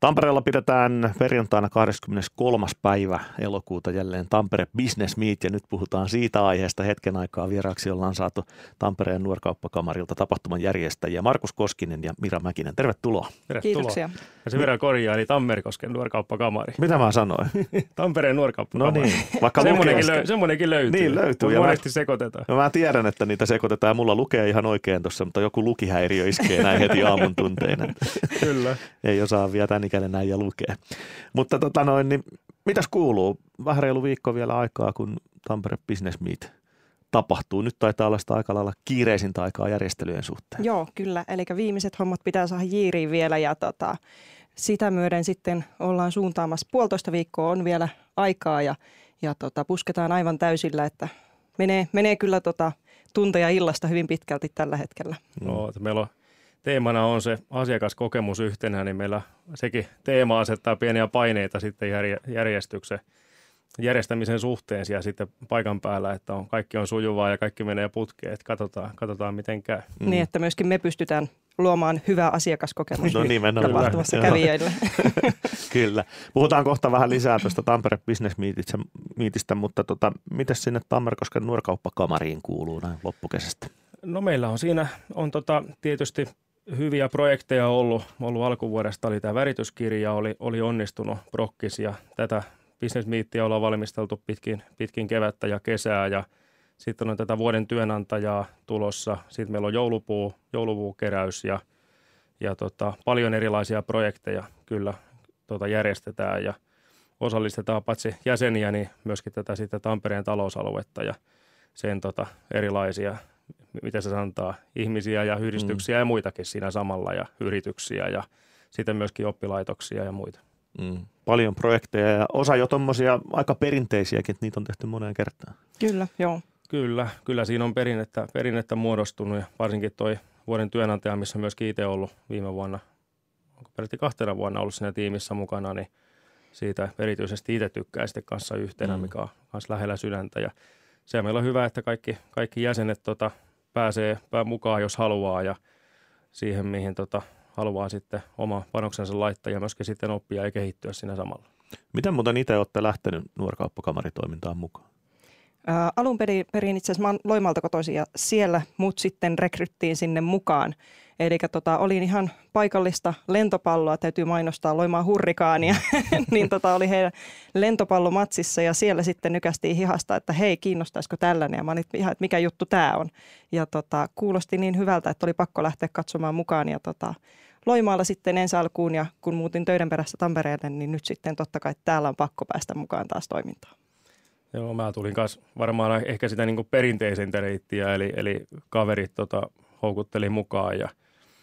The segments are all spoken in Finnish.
Tampereella pidetään perjantaina 23. päivä elokuuta jälleen Tampere Business Meet, ja nyt puhutaan siitä aiheesta hetken aikaa. Vieraaksi ollaan saatu Tampereen Nuorkauppakamarilta tapahtuman järjestäjiä Markus Koskinen ja Mira Mäkinen. Tervetuloa. Kiitoksia. Ja se vielä korjaa, eli Tammerkosken Nuorkauppakamari. Mitä mä sanoin? Tampereen Nuorkauppakamari. No niin, vaikka semmoinenkin löytyy. Niin löytyy. Ja monesti sekoitetaan. No mä tiedän, että niitä sekoitetaan, ja mulla lukee ihan oikein tuossa, mutta joku lukihäiriö iskee näin heti aamun tunteina. Kyllä. Ei osaa vielä tän ikäinen näin ja lukee. Mutta niin mitäs kuuluu? Vähän reilu viikko vielä aikaa, kun Tampere Business Meet tapahtuu. Nyt taitaa olla sitä aika lailla kiireisintä aikaa järjestelyjen suhteen. Joo, kyllä. Eli viimeiset hommat pitää saada jiiriin vielä ja sitä myöden sitten ollaan suuntaamassa 1,5 viikkoa on vielä aikaa ja pusketaan aivan täysillä, että menee kyllä tunteja illasta hyvin pitkälti tällä hetkellä. No, meillä on teemana on se asiakaskokemus yhtenä, niin meillä sekin teema asettaa pieniä paineita sitten järjestämisen suhteen ja sitten paikan päällä, että kaikki on sujuvaa ja kaikki menee putkeen, että katsotaan miten käy. Niin, että myöskin me pystytään luomaan hyvää asiakaskokemusta tapahtumassa kävijöille. Kyllä. Puhutaan kohta vähän lisää tuosta Tampere Business Meetistä, mutta mitäs sinne Tammerkosken Nuorkauppakamariin kuuluu näin loppukesästä? No meillä on siinä tietysti hyviä projekteja ollut alkuvuodesta. Oli tämä värityskirja, oli onnistunut prokkis ja tätä Business Meetia ollaan valmisteltu pitkin kevättä ja kesää ja sitten on tätä vuoden työnantajaa tulossa. Sitten meillä on joulupuukeräys ja paljon erilaisia projekteja kyllä järjestetään ja osallistetaan paitsi jäseniä, niin myöskin tätä sitten Tampereen talousaluetta ja sen erilaisia, mitä se antaa, ihmisiä ja yhdistyksiä ja muitakin siinä samalla ja yrityksiä ja sitten myöskin oppilaitoksia ja muita. Paljon projekteja ja osa jo tuommoisia aika perinteisiäkin, että niitä on tehty moneen kertaan. Kyllä, joo. Kyllä siinä on perinnettä muodostunut ja varsinkin toi vuoden työnantaja, missä myöskin itse ollut viime vuonna, onko peräti 2 vuonna ollut siinä tiimissä mukana, niin siitä erityisesti itse tykkää sitten kanssa yhtenä, mikä on myös lähellä sydäntä. Ja se meillä on hyvä, että kaikki jäsenet pääsee mukaan, jos haluaa ja siihen, mihin haluaa sitten oma panoksensa laittaa ja myöskin sitten oppia ja kehittyä siinä samalla. Miten muuten itse olette lähtenyt Nuorkauppakamaritoimintaan mukaan? Alun perin itse asiassa mä oon Loimaalta kotoisin ja siellä mut sitten rekryttiin sinne mukaan. Eli olin ihan paikallista lentopalloa, täytyy mainostaa Loimaan Hurrikaania, niin oli heidän lentopallomatsissa ja siellä sitten nykästiin hihasta, että hei, kiinnostaisiko tällainen ja mä olin ihan, että mikä juttu tämä on. Ja kuulosti niin hyvältä, että oli pakko lähteä katsomaan mukaan ja Loimaalla sitten ensi alkuun ja kun muutin töiden perässä Tampereelle, niin nyt sitten totta kai täällä on pakko päästä mukaan taas toimintaan. Joo, mä tulin kanssa varmaan ehkä sitä niin kuin perinteisintä reittiä, eli kaverit houkutteli mukaan ja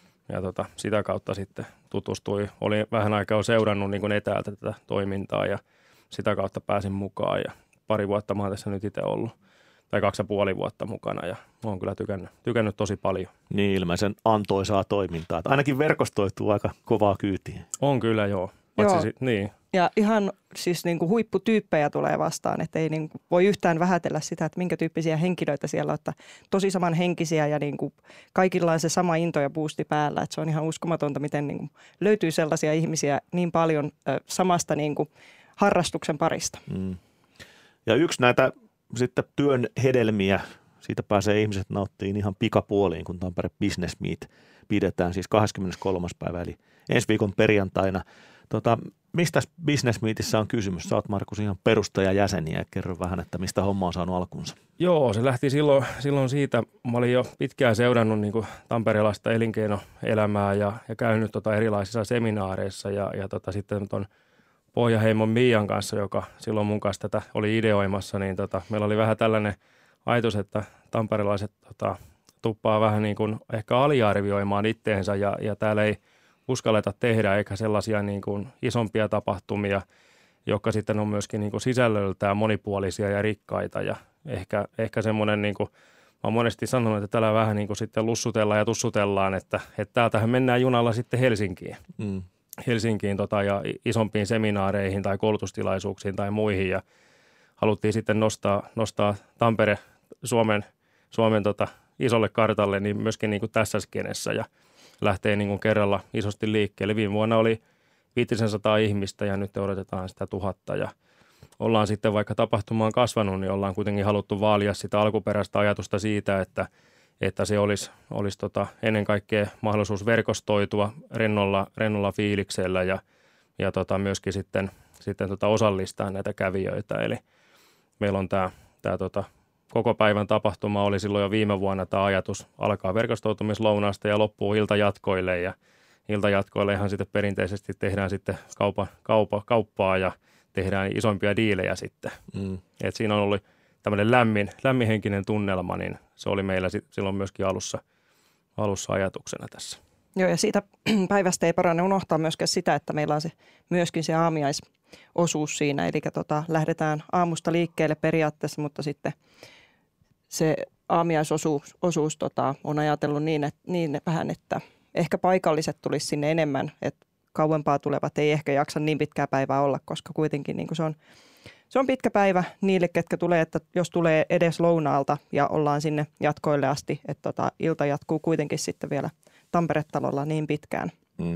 sitä kautta sitten tutustui. Olin vähän aikaa seurannut niin kuin etäältä tätä toimintaa ja sitä kautta pääsin mukaan ja 2 vuotta mä oon tässä nyt itse ollut, tai 2,5 vuotta mukana ja mä oon kyllä tykännyt tosi paljon. Niin, ilmeisen antoisaa toimintaa. Ainakin verkostoituu aika kovaa kyytiä. On kyllä, joo. Niin. Ja ihan siis niin kuin huipputyyppejä tulee vastaan, että ei niin kuin voi yhtään vähätellä sitä, että minkä tyyppisiä henkilöitä siellä on, että tosi samanhenkisiä ja niin kuin kaikilla on se sama into ja boosti päällä, että se on ihan uskomatonta, miten niin kuin löytyy sellaisia ihmisiä niin paljon samasta niin kuin harrastuksen parista. Ja yksi näitä sitten työn hedelmiä, siitä pääsee ihmiset nauttimaan ihan pikapuoliin, kun Tampere Business Meet pidetään siis 23. päivä, eli ensi viikon perjantaina. Mistä Business Meetissä on kysymys? Sä oot, Markus, ihan perustajajäseniä ja kerro vähän, että mistä homma on saanut alkunsa. Joo, se lähti silloin siitä. Mä olin jo pitkään seurannut niin kuin tamperelaista elinkeinoelämää ja käynyt erilaisissa seminaareissa ja sitten tuon Pohjaheimon Miian kanssa, joka silloin mun kanssa tätä oli ideoimassa, niin meillä oli vähän tällainen ajatus, että tamperelaiset tuppaa vähän niin kuin ehkä aliarvioimaan itteensä ja täällä ei uskalleta tehdä eikä sellaisia niin kuin isompia tapahtumia, jotka sitten on myöskin niin kuin sisällöltään monipuolisia ja rikkaita ja ehkä semmoinen, niin kuin mä oon monesti sanonut, että täällä vähän niin kuin sitten lussutellaan ja tussutellaan, että täältähän mennään junalla sitten Helsinkiin. Helsinkiin ja isompiin seminaareihin tai koulutustilaisuuksiin tai muihin ja haluttiin sitten nostaa Tampere Suomen isolle kartalle niin myöskin niin kuin tässä skenessä ja lähtee niin kuin kerralla isosti liikkeelle. Viime vuonna oli 500 ihmistä ja nyt odotetaan sitä 1000 ja ollaan sitten, vaikka tapahtuma on kasvanut, niin ollaan kuitenkin haluttu vaalia sitä alkuperäistä ajatusta siitä, että se olisi ennen kaikkea mahdollisuus verkostoitua rennolla fiiliksellä ja myöskin sitten osallistaa näitä kävijöitä. Eli meillä on tämä koko päivän tapahtuma oli silloin jo viime vuonna tämä ajatus alkaa verkostoitumislounaasta ja loppuu iltajatkoille ja iltajatkoillehan sitten perinteisesti tehdään sitten kauppaa ja tehdään isompia diilejä sitten. Et siinä on ollut tämmöinen lämminhenkinen tunnelma, niin se oli meillä silloin myöskin alussa ajatuksena tässä. Joo, ja siitä päivästä ei parane unohtaa myöskään sitä, että meillä on myöskin se aamiaisosuus siinä. Eli lähdetään aamusta liikkeelle periaatteessa, mutta sitten se aamiaisosuus on ajatellut niin vähän, että ehkä paikalliset tulisi sinne enemmän, että kauempaa tulevat ei ehkä jaksa niin pitkää päivää olla, koska kuitenkin niin kuin se on pitkä päivä niille, ketkä tulee, että jos tulee edes lounaalta ja ollaan sinne jatkoille asti, että ilta jatkuu kuitenkin sitten vielä Tampere-talolla niin pitkään.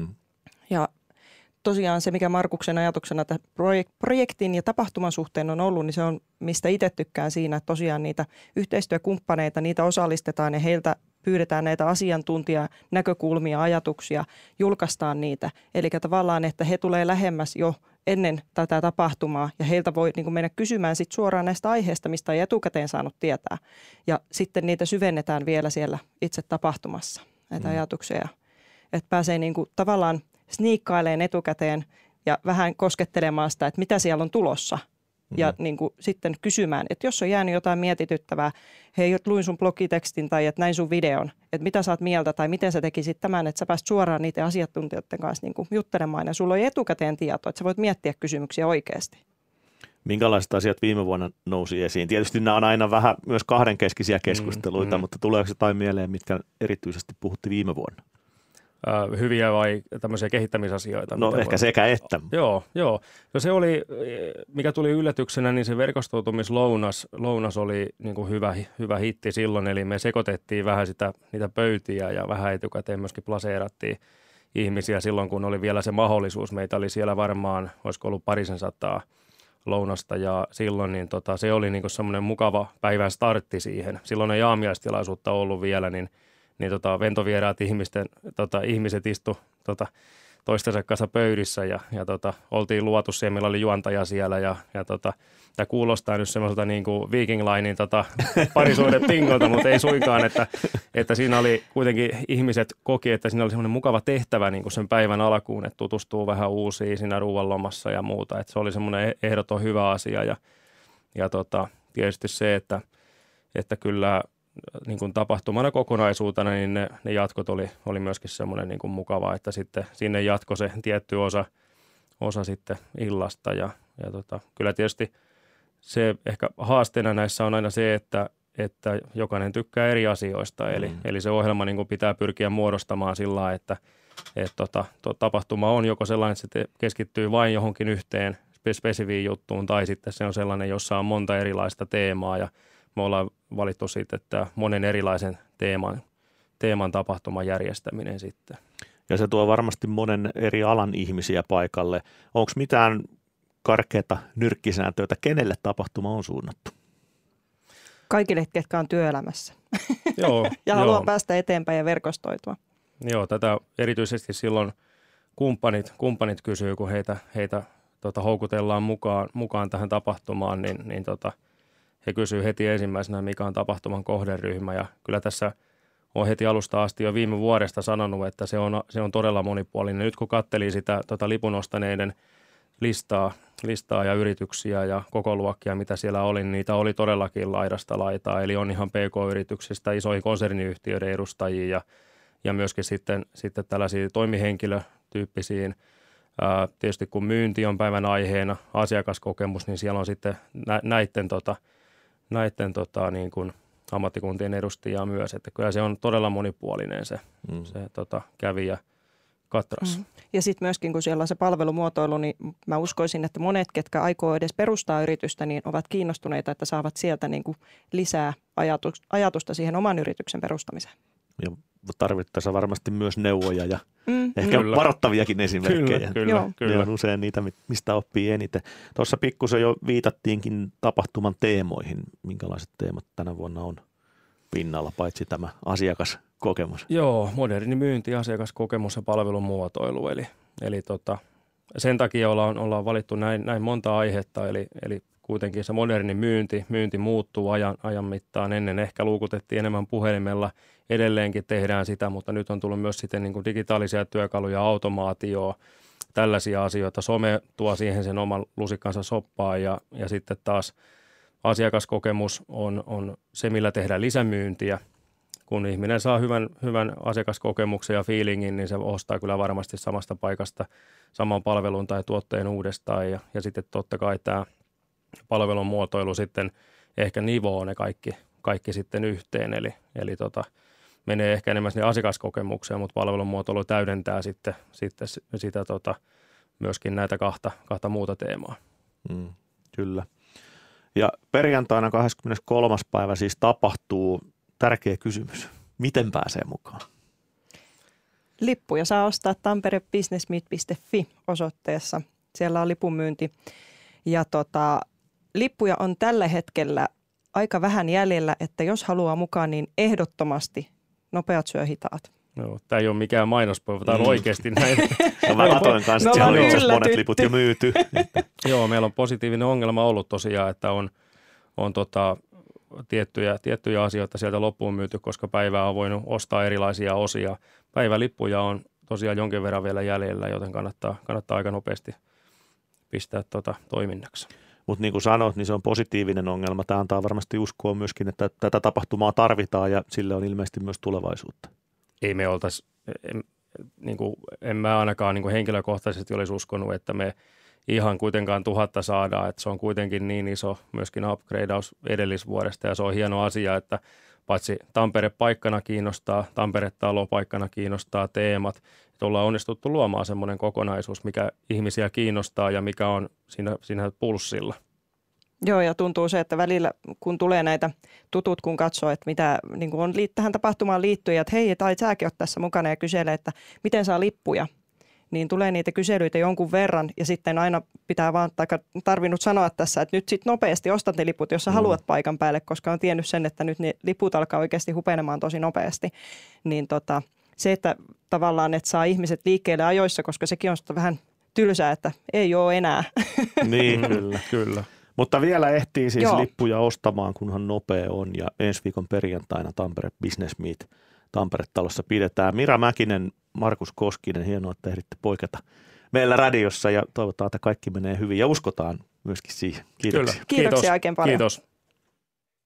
Ja tosiaan se, mikä Markuksen ajatuksena tämän projektin ja tapahtuman suhteen on ollut, niin se on, mistä itse tykkään siinä, että tosiaan niitä yhteistyökumppaneita, niitä osallistetaan ja heiltä pyydetään näitä asiantuntijanäkökulmia, ajatuksia, julkaistaan niitä. Eli tavallaan, että he tulee lähemmäs jo ennen tätä tapahtumaa ja heiltä voi niin kuin mennä kysymään sit suoraan näistä aiheista, mistä ei etukäteen saanut tietää. Ja sitten niitä syvennetään vielä siellä itse tapahtumassa, näitä ajatuksia. Että pääsee niin kuin tavallaan sniikkailemaan etukäteen ja vähän koskettelemaan sitä, että mitä siellä on tulossa. Ja niin kuin sitten kysymään, että jos on jäänyt jotain mietityttävää, hei, luin sun blogitekstin tai että näin sun videon, että mitä sä oot mieltä tai miten sä tekisit tämän, että sä pääst suoraan niiden asiantuntijoiden kanssa niin kuin juttelemaan ja sulla on etukäteen tietoa, että sä voit miettiä kysymyksiä oikeasti. Minkälaiset asiat viime vuonna nousi esiin? Tietysti nämä on aina vähän myös kahdenkeskisiä keskusteluita, mutta tuleeko jotain mieleen, mitkä erityisesti puhutti viime vuonna? Hyviä vai tämmöisiä kehittämisasioita? No ehkä sekä että. Joo. No se oli, mikä tuli yllätyksenä, niin se verkostoitumislounas oli niin kuin hyvä hitti silloin. Eli me sekoitettiin vähän niitä pöytiä ja vähän etukäteen myöskin plaseerattiin ihmisiä silloin, kun oli vielä se mahdollisuus. Meitä oli siellä varmaan, olisiko ollut 200 lounasta ja silloin niin se oli niin kuin semmoinen mukava päivän startti siihen. Silloin ei aamiaistilaisuutta ollut vielä, niin ventovieraat ihmiset istu toistensa kanssa pöydissä ja oltiin luotu siellä, meillä oli juontaja siellä ja tämä kuulostaa nyt semmoiselta niin kuin Viking Linein parisuuden pingolta, mutta ei suinkaan, että siinä oli kuitenkin ihmiset koki, että siinä oli semmoinen mukava tehtävä niin kuin sen päivän alkuun, että tutustuu vähän uusiin siinä ruuanlomassa ja muuta, että se oli semmoinen ehdoton hyvä asia ja tietysti se, että kyllä niin kuin tapahtumana kokonaisuutena, niin ne jatkot oli myöskin semmoinen niin kuin mukava, että sitten sinne jatkoi se tietty osa sitten illasta ja kyllä tietysti se ehkä haasteena näissä on aina se, että jokainen tykkää eri asioista, eli se ohjelma niin kuin pitää pyrkiä muodostamaan sillä lailla, että tapahtuma on joko sellainen, että se keskittyy vain johonkin yhteen spesifiin juttuun tai sitten se on sellainen, jossa on monta erilaista teemaa ja me ollaan valittu siitä, että monen erilaisen teeman tapahtuman järjestäminen sitten. Ja se tuo varmasti monen eri alan ihmisiä paikalle. Onko mitään karkeata nyrkkisääntöä, kenelle tapahtuma on suunnattu? Kaikille, ketkä on työelämässä ja haluaa päästä eteenpäin ja verkostoitua. Joo, tätä erityisesti silloin kumppanit kysyy, kun heitä houkutellaan mukaan tähän tapahtumaan, niin he kysyy heti ensimmäisenä, mikä on tapahtuman kohderyhmä ja kyllä tässä on heti alusta asti jo viime vuodesta sanonut, että se on todella monipuolinen. Nyt kun katseli sitä lipun ostaneiden listaa ja yrityksiä ja kokoluokkia, mitä siellä oli, niin niitä oli todellakin laidasta laitaa. Eli on ihan PK-yrityksistä isoihin konserniyhtiöiden edustajia ja myöskin sitten tällaisia toimihenkilötyyppisiin. Tietysti kun myynti on päivän aiheena, asiakaskokemus, niin siellä on sitten näiden niin kuin ammattikuntien edustajia myös, että kyllä se on todella monipuolinen se kävijä katras. Ja sitten myöskin, kun siellä on se palvelumuotoilu, niin mä uskoisin, että monet, ketkä aikoo edes perustaa yritystä, niin ovat kiinnostuneita, että saavat sieltä niin kuin lisää ajatusta siihen oman yrityksen perustamiseen. Ja tarvittaessa varmasti myös neuvoja ja ehkä varoittaviakin esimerkkejä. Kyllä. Ne on usein niitä, mistä oppii eniten. Tuossa pikkusen jo viitattiinkin tapahtuman teemoihin. Minkälaiset teemat tänä vuonna on pinnalla, paitsi tämä asiakaskokemus? Joo, moderni myynti, asiakaskokemus ja palvelun muotoilu. Eli sen takia ollaan valittu näin monta aihetta, eli kuitenkin se moderni myynti muuttuu ajan mittaan. Ennen ehkä luukutettiin enemmän puhelimella, edelleenkin tehdään sitä, mutta nyt on tullut myös sitten niin kuin digitaalisia työkaluja, automaatioa, tällaisia asioita. Some tuo siihen sen oman lusikkansa soppaan ja sitten taas asiakaskokemus on se, millä tehdään lisämyyntiä. Kun ihminen saa hyvän asiakaskokemuksen ja feelingin, niin se ostaa kyllä varmasti samasta paikasta saman palvelun tai tuotteen uudestaan. Ja sitten totta kai tämä palvelun muotoilu sitten ehkä nivoo ne kaikki sitten yhteen. Eli menee ehkä enemmän sinne asiakaskokemukseen, mutta palvelun muotoilu täydentää sitten sitä myöskin näitä kahta muuta teemaa. Kyllä. Ja perjantaina 23. päivä siis tapahtuu tärkeä kysymys. Miten pääsee mukaan? Lippuja saa ostaa tamperebusinessmeet.fi osoitteessa. Siellä on lipunmyynti. Ja lippuja on tällä hetkellä aika vähän jäljellä, että jos haluaa mukaan, niin ehdottomasti nopeat syö hitaat. No, tämä ei ole mikään mainospoiva, tämä on oikeasti näin. Mä katoin kanssa, että siellä on itse asiassa monet liput jo myyty. Joo, meillä on positiivinen ongelma ollut tosiaan, että on tiettyjä asioita sieltä loppuun myyty, koska päivää on voinut ostaa erilaisia osia. Päivälippuja on tosiaan jonkin verran vielä jäljellä, joten kannattaa aika nopeasti pistää toiminnaksi. Mutta niin kuin sanoit, niin se on positiivinen ongelma. Tämä antaa varmasti uskoa myöskin, että tätä tapahtumaa tarvitaan ja sille on ilmeisesti myös tulevaisuutta. Ei me oltaisi, en mä ainakaan niin kuin henkilökohtaisesti olisi uskonut, että me ihan kuitenkaan 1000 saadaan, että se on kuitenkin niin iso myöskin upgradeaus edellisvuodesta ja se on hieno asia, että paitsi Tampere paikkana kiinnostaa, Tampere-talo paikkana kiinnostaa teemat, että ollaan onnistuttu luomaan semmoinen kokonaisuus, mikä ihmisiä kiinnostaa ja mikä on siinä pulssilla. Joo, ja tuntuu se, että välillä kun tulee näitä tutut, kun katsoo, että mitä niin kuin on tähän tapahtumaan liittyen, että hei, tai säkin oot tässä mukana ja kyselee, että miten saa lippuja, niin tulee niitä kyselyitä jonkun verran ja sitten aina pitää vaan, tai tarvinnut sanoa tässä, että nyt sitten nopeasti ostat ne liput, jos sä haluat paikan päälle, koska on tiennyt sen, että nyt ne liput alkaa oikeasti hupenemaan tosi nopeasti. Niin se, että tavallaan, että saa ihmiset liikkeelle ajoissa, koska sekin on vähän tylsää, että ei ole enää. Niin, kyllä. Mutta vielä ehtii siis lippuja ostamaan, kunhan nopea on ja ensi viikon perjantaina Tampere Business Meet Tampere-talossa pidetään. Mira Mäkinen, Markus Koskinen, hienoa, että ehditte poiketa meillä radiossa ja toivotaan, että kaikki menee hyvin ja uskotaan myöskin siihen. Kiitoksia. Kiitoksia oikein paljon. Kiitos.